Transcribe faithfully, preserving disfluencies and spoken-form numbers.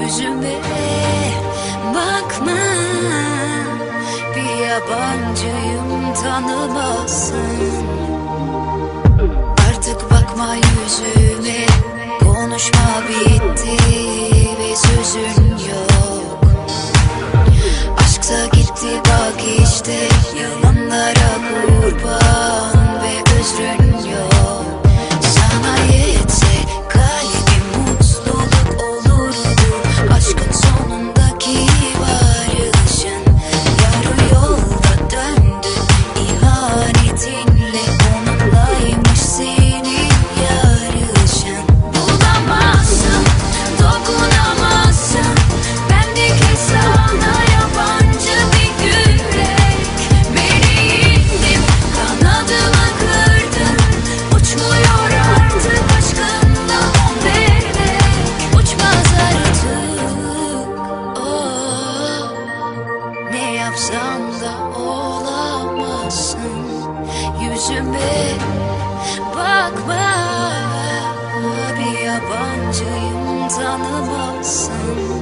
yüzüme bakma. Bir yabancıyım, tanımazsın. Artık bakma yüzüme, konuşma bitti ve sözün yok. Aşksa gitti bak işte, yalanlara kurban ve özrün yok. Sana yetse kalbim mutluluk olurdu, aşkın sonundaki varışın. Yarı yolda döndü ihanetinle, onunlaymış senin yarışın. Bulamazsın, dokunamazsın, bendeki sana yabancı bir yürek. Meleğindim, kanadımı kırdın, uçmuyor artık aşkınla o melek. Uçmaz artık, oh. Ne yapsam da olamazsın. Yüzüme bakma, bir yabancıyım, tanımazsın.